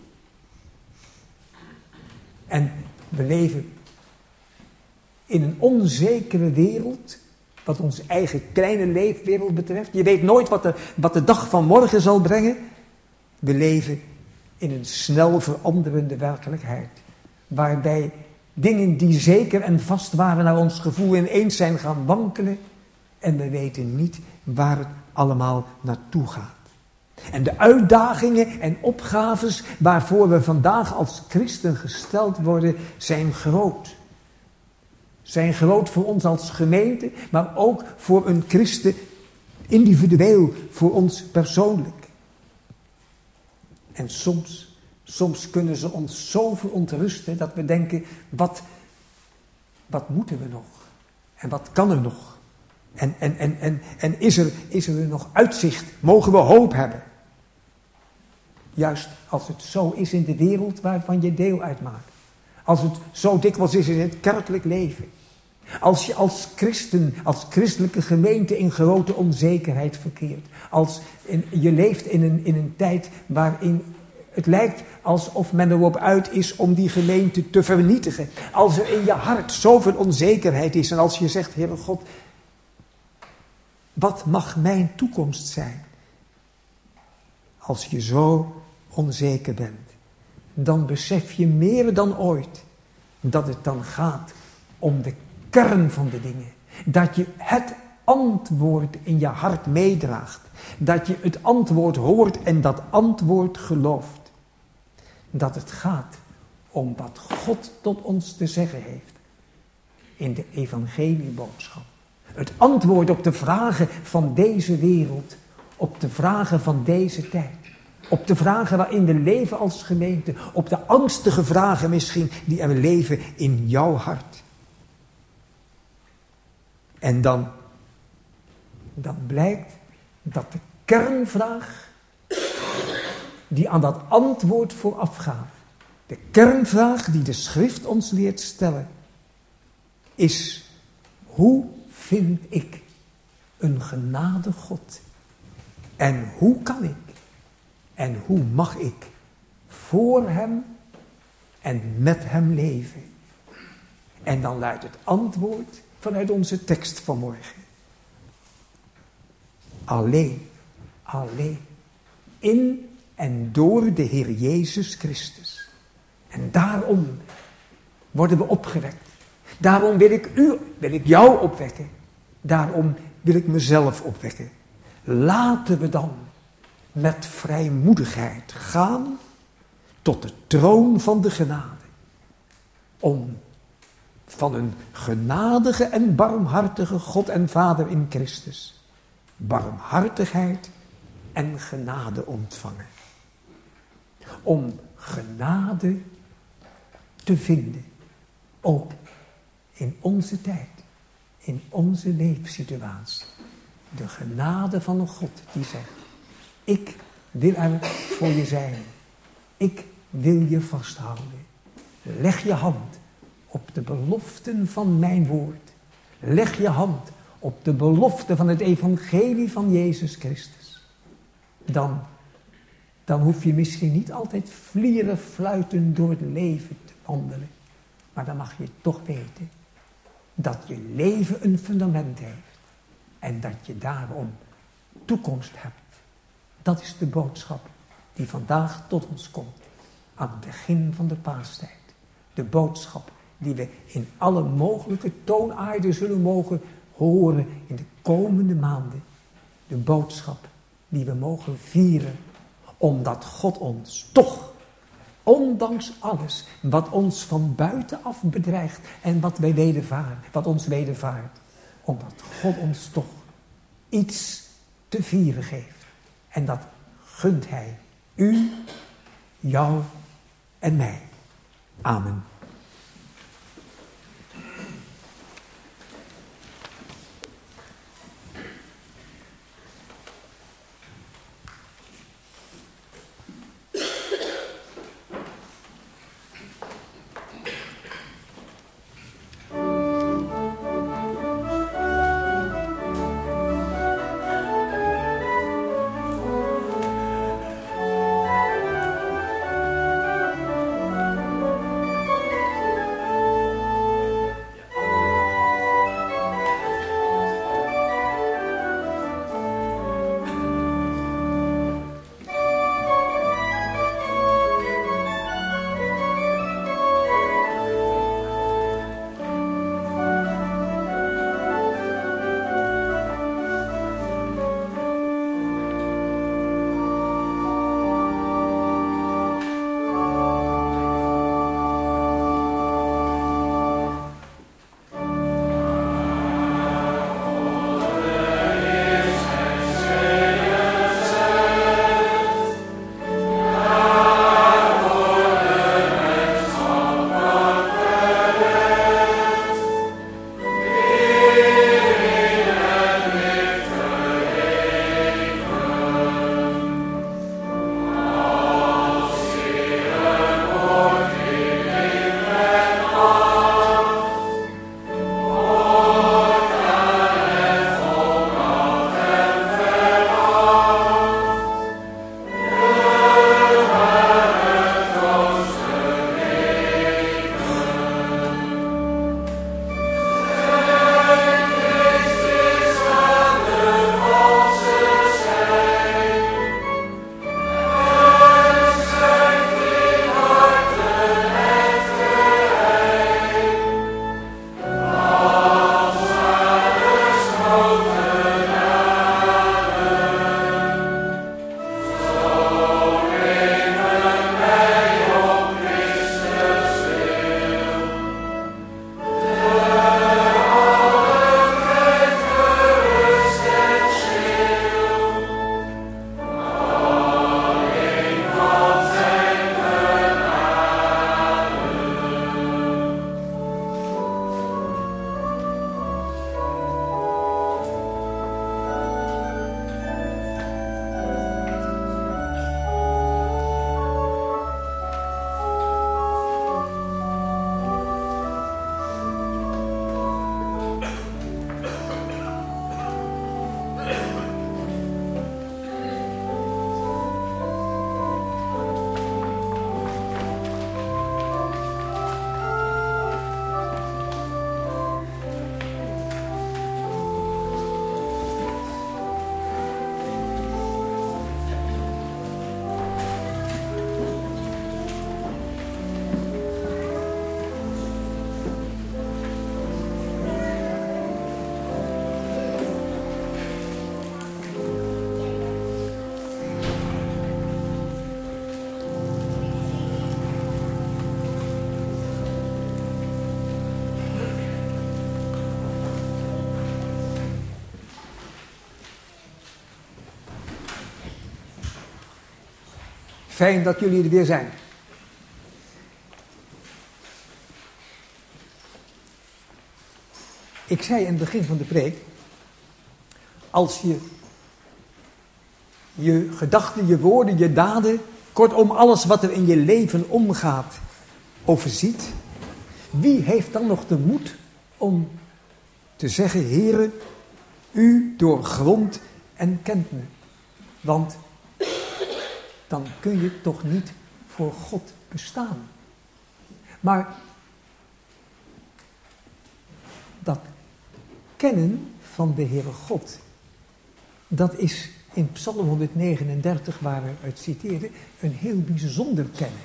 En we leven in een onzekere wereld, wat onze eigen kleine leefwereld betreft. Je weet nooit wat de, wat de dag van morgen zal brengen. We leven in een snel veranderende werkelijkheid. Waarbij dingen die zeker en vast waren naar ons gevoel ineens zijn gaan wankelen. En we weten niet waar het allemaal naartoe gaat. En de uitdagingen en opgaves waarvoor we vandaag als christen gesteld worden, zijn groot. Zijn groot voor ons als gemeente, maar ook voor een christen individueel, voor ons persoonlijk. En soms, soms kunnen ze ons zo verontrusten dat we denken, wat, wat moeten we nog? En wat kan er nog? En, en, en, en, en is, er, is er nog uitzicht? Mogen we hoop hebben? Juist als het zo is in de wereld waarvan je deel uitmaakt. Als het zo dikwijls is in het kerkelijk leven. Als je als christen, als christelijke gemeente in grote onzekerheid verkeert. Als in, je leeft in een, in een tijd waarin het lijkt alsof men erop uit is om die gemeente te vernietigen. Als er in je hart zoveel onzekerheid is en als je zegt, Heere God, wat mag mijn toekomst zijn? Als je zo onzeker bent, dan besef je meer dan ooit dat het dan gaat om de kern van de dingen. Dat je het antwoord in je hart meedraagt. Dat je het antwoord hoort en dat antwoord gelooft. Dat het gaat om wat God tot ons te zeggen heeft in de evangelieboodschap. Het antwoord op de vragen van deze wereld, op de vragen van deze tijd. Op de vragen waarin we leven als gemeente. Op de angstige vragen misschien die er leven in jouw hart. En dan, dan blijkt dat de kernvraag die aan dat antwoord voorafgaat. De kernvraag die de schrift ons leert stellen. Is: hoe vind ik een genade God? En hoe kan ik? En hoe mag ik voor hem en met hem leven? En dan luidt het antwoord vanuit onze tekst vanmorgen. Alleen, alleen, in en door de Heer Jezus Christus. En daarom worden we opgewekt. Daarom wil ik u, wil ik jou opwekken. Daarom wil ik mezelf opwekken. Laten we dan met vrijmoedigheid gaan tot de troon van de genade. Om van een genadige en barmhartige God en Vader in Christus barmhartigheid en genade ontvangen. Om genade te vinden, ook in onze tijd, in onze leefsituatie. De genade van een God die zegt: ik wil er voor je zijn. Ik wil je vasthouden. Leg je hand op de beloften van mijn woord. Leg je hand op de belofte van het evangelie van Jezus Christus. Dan, dan hoef je misschien niet altijd vlieren fluiten door het leven te wandelen. Maar dan mag je toch weten dat je leven een fundament heeft. En dat je daarom toekomst hebt. Dat is de boodschap die vandaag tot ons komt. Aan het begin van de paastijd. De boodschap die we in alle mogelijke toonaarden zullen mogen horen in de komende maanden. De boodschap die we mogen vieren. Omdat God ons toch, ondanks alles wat ons van buitenaf bedreigt en wat wij wedervaren, wat ons wedervaart. Omdat God ons toch iets te vieren geeft. En dat gunt hij u, jou en mij. Amen. Fijn dat jullie er weer zijn. Ik zei in het begin van de preek, als je je gedachten, je woorden, je daden, kortom alles wat er in je leven omgaat, overziet, wie heeft dan nog de moed om te zeggen, Heere, u doorgrondt en kent me. Want dan kun je toch niet voor God bestaan. Maar dat kennen van de Heere God, dat is in Psalm honderdnegenendertig, waar we uit citeerden, een heel bijzonder kennen.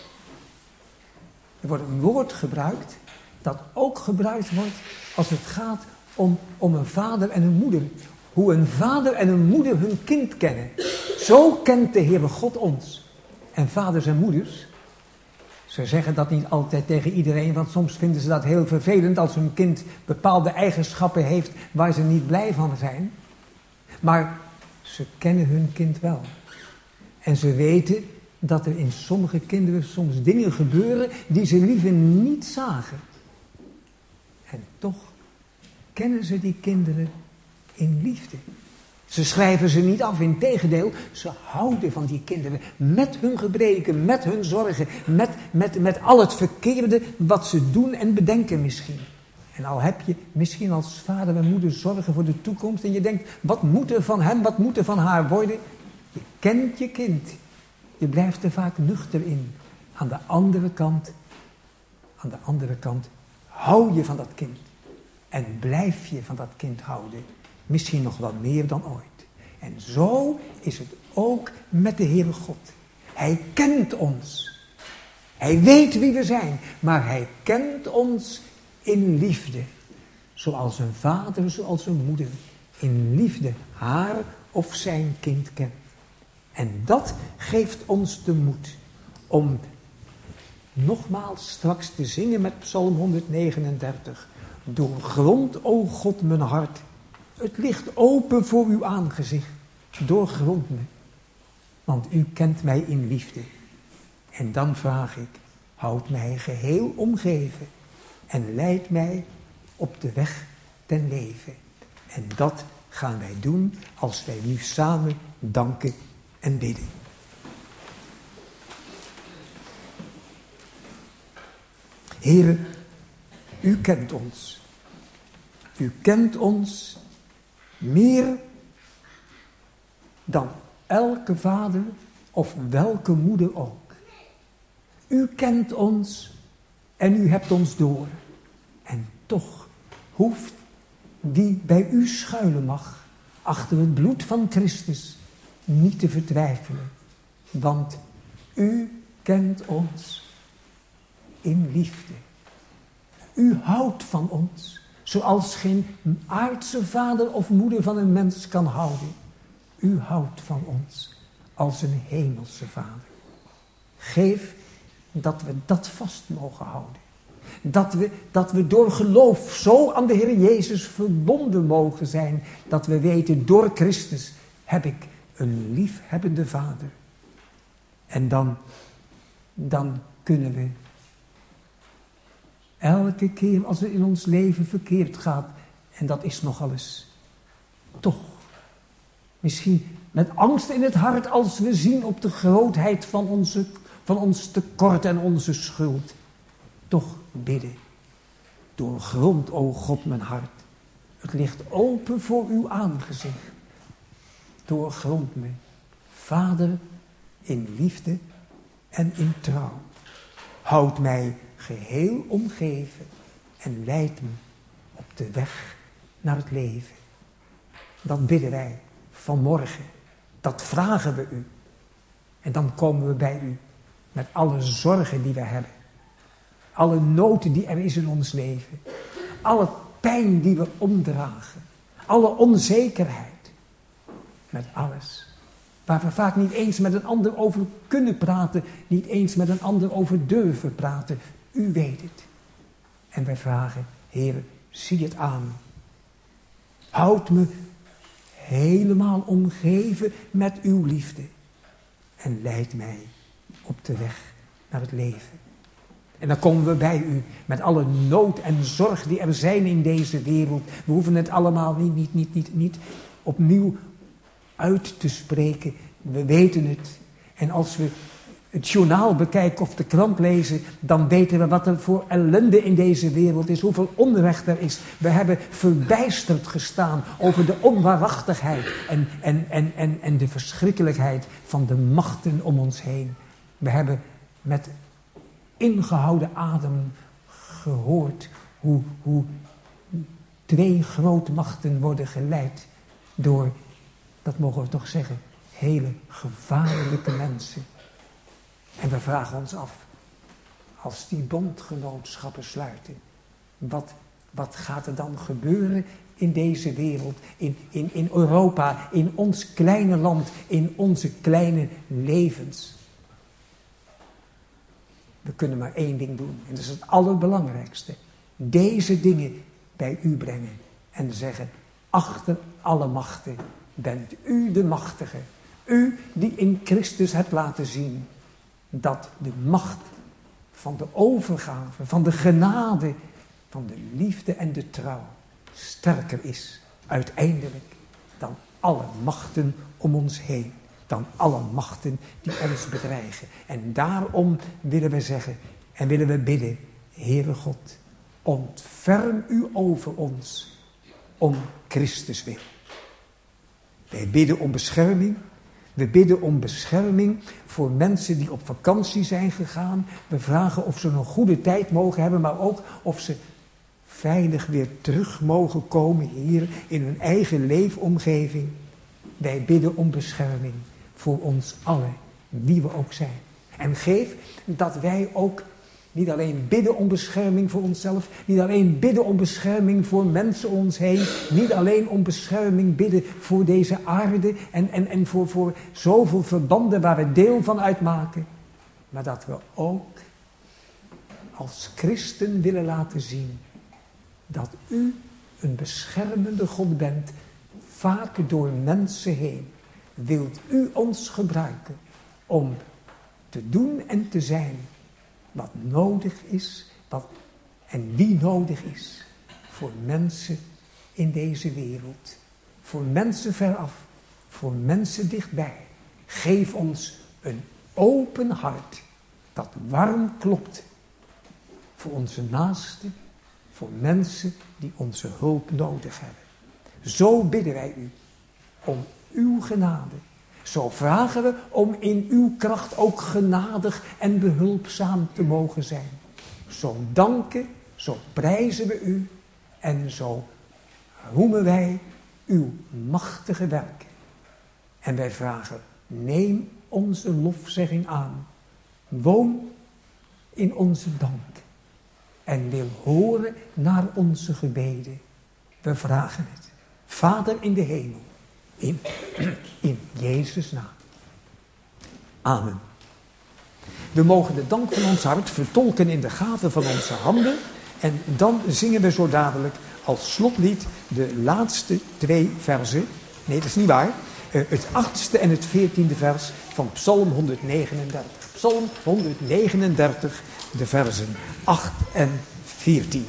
Er wordt een woord gebruikt dat ook gebruikt wordt als het gaat om, om een vader en een moeder. Hoe een vader en een moeder hun kind kennen. Zo kent de Heere God ons. En vaders en moeders, ze zeggen dat niet altijd tegen iedereen, want soms vinden ze dat heel vervelend als hun kind bepaalde eigenschappen heeft waar ze niet blij van zijn. Maar ze kennen hun kind wel. En ze weten dat er in sommige kinderen soms dingen gebeuren die ze liever niet zagen. En toch kennen ze die kinderen in liefde. Ze schrijven ze niet af, integendeel, ze houden van die kinderen. Met hun gebreken, met hun zorgen, met, met, met al het verkeerde wat ze doen en bedenken misschien. En al heb je misschien als vader en moeder zorgen voor de toekomst en je denkt, wat moet er van hem, wat moet er van haar worden? Je kent je kind. Je blijft er vaak nuchter in. Aan de andere kant, aan de andere kant, hou je van dat kind. En blijf je van dat kind houden. Misschien nog wel meer dan ooit. En zo is het ook met de Heere God. Hij kent ons. Hij weet wie we zijn. Maar hij kent ons in liefde. Zoals een vader, zoals een moeder. In liefde haar of zijn kind kent. En dat geeft ons de moed om nogmaals straks te zingen met Psalm honderdnegenendertig. Doorgrond, o God, mijn hart. Het ligt open voor uw aangezicht. Doorgrond me. Want u kent mij in liefde. En dan vraag ik, houd mij geheel omgeven. En leid mij op de weg ten leven. En dat gaan wij doen als wij nu samen danken en bidden. Heere, u kent ons. U kent ons meer dan elke vader of welke moeder ook. U kent ons en u hebt ons door. En toch hoeft wie bij u schuilen mag, achter het bloed van Christus, niet te vertwijfelen. Want u kent ons in liefde. U houdt van ons, zoals geen aardse vader of moeder van een mens kan houden. U houdt van ons als een hemelse vader. Geef dat we dat vast mogen houden. Dat we, dat we door geloof zo aan de Heer Jezus verbonden mogen zijn, dat we weten, door Christus heb ik een liefhebbende vader. En dan, dan kunnen we elke keer als het in ons leven verkeerd gaat, en dat is nogal eens, toch, misschien met angst in het hart als we zien op de grootheid van, onze, van ons tekort en onze schuld, toch bidden. Doorgrond, o God, mijn hart. Het ligt open voor uw aangezicht. Doorgrond me, Vader, in liefde en in trouw. Houd mij geheel omgeven en leid me op de weg naar het leven. Dat bidden wij vanmorgen. Dat vragen we u. En dan komen we bij u met alle zorgen die we hebben. Alle nood die er is in ons leven. Alle pijn die we omdragen. Alle onzekerheid. Met alles. Waar we vaak niet eens met een ander over kunnen praten. Niet eens met een ander over durven praten. U weet het. En wij vragen, Heer, zie het aan. Houd me helemaal omgeven met uw liefde. En leid mij op de weg naar het leven. En dan komen we bij u met alle nood en zorg die er zijn in deze wereld. We hoeven het allemaal niet, niet, niet, niet, niet opnieuw uit te spreken. We weten het. En als we het journaal bekijken of de krant lezen, dan weten we wat er voor ellende in deze wereld is, hoeveel onrecht er is. We hebben verbijsterd gestaan over de onwaarachtigheid en, en, en, en, en de verschrikkelijkheid van de machten om ons heen. We hebben met ingehouden adem gehoord hoe, hoe twee grootmachten worden geleid door, dat mogen we toch zeggen, hele gevaarlijke mensen. En we vragen ons af, als die bondgenootschappen sluiten, wat, wat gaat er dan gebeuren in deze wereld, in, in, in Europa, in ons kleine land, in onze kleine levens? We kunnen maar één ding doen, en dat is het allerbelangrijkste. Deze dingen bij u brengen en zeggen, achter alle machten bent u de machtige. U die in Christus hebt laten zien dat de macht van de overgave, van de genade, van de liefde en de trouw sterker is uiteindelijk dan alle machten om ons heen. Dan alle machten die ons bedreigen. En daarom willen we zeggen en willen we bidden, Heere God, ontferm u over ons om Christus wil. Wij bidden om bescherming. We bidden om bescherming voor mensen die op vakantie zijn gegaan. We vragen of ze een goede tijd mogen hebben, maar ook of ze veilig weer terug mogen komen hier in hun eigen leefomgeving. Wij bidden om bescherming voor ons allen, wie we ook zijn. En geef dat wij ook niet alleen bidden om bescherming voor onszelf, niet alleen bidden om bescherming voor mensen om ons heen, niet alleen om bescherming bidden voor deze aarde en, en, en voor, voor zoveel verbanden waar we deel van uitmaken, maar dat we ook als christen willen laten zien dat u een beschermende God bent, vaak door mensen heen. Wilt u ons gebruiken om te doen en te zijn wat nodig is, wat en wie nodig is voor mensen in deze wereld, voor mensen veraf, voor mensen dichtbij. Geef ons een open hart dat warm klopt voor onze naasten, voor mensen die onze hulp nodig hebben. Zo bidden wij u om uw genade. Zo vragen we om in uw kracht ook genadig en behulpzaam te mogen zijn. Zo danken, zo prijzen we u en zo roemen wij uw machtige werken. En wij vragen, neem onze lofzegging aan. Woon in onze dank en wil horen naar onze gebeden. We vragen het. Vader in de hemel. In, in Jezus' naam. Amen. We mogen de dank van ons hart vertolken in de gave van onze handen. En dan zingen we zo dadelijk als slotlied de laatste twee verzen. Nee, dat is niet waar. Uh, het achtste en het veertiende vers van Psalm honderdnegenendertig. Psalm honderdnegenendertig, de versen acht en veertien.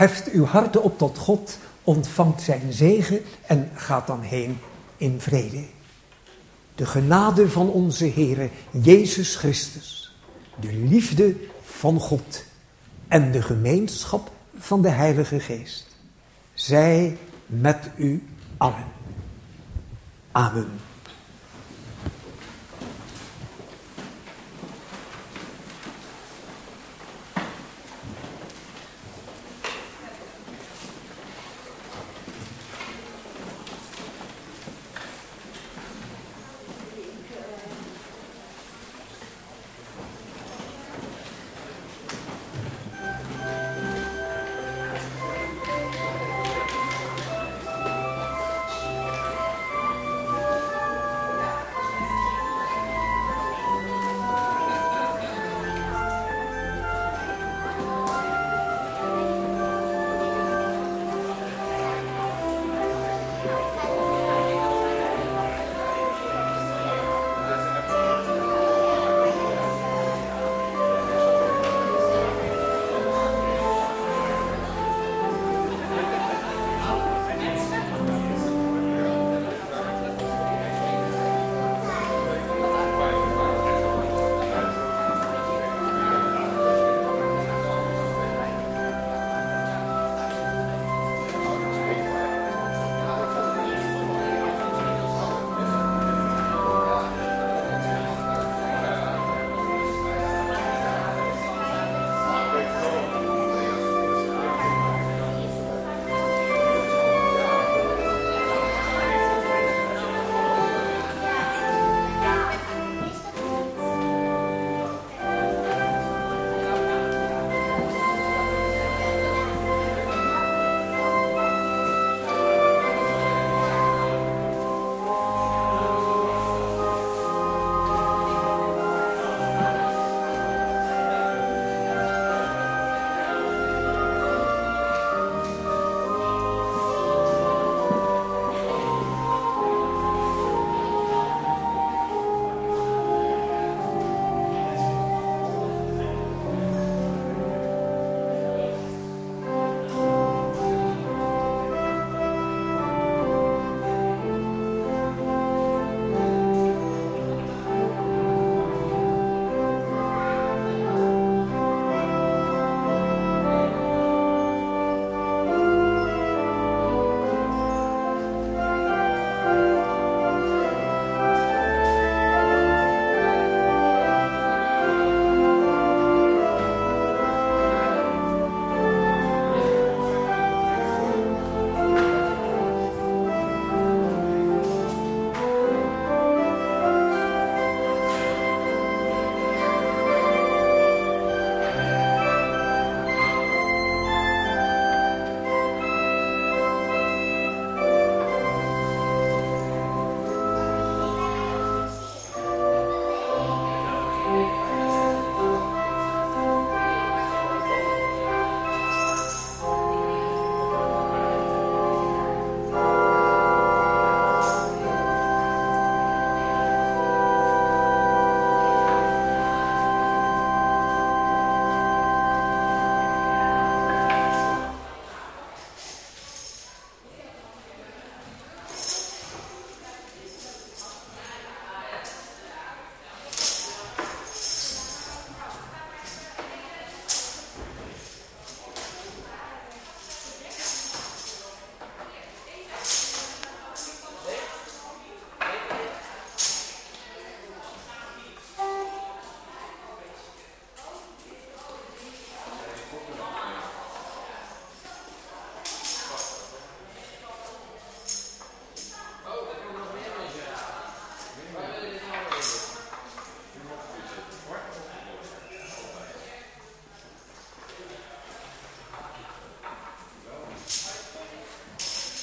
Heft uw harten op tot God, ontvangt zijn zegen en gaat dan heen in vrede. De genade van onze Heere Jezus Christus, de liefde van God en de gemeenschap van de Heilige Geest, zij met u allen. Amen.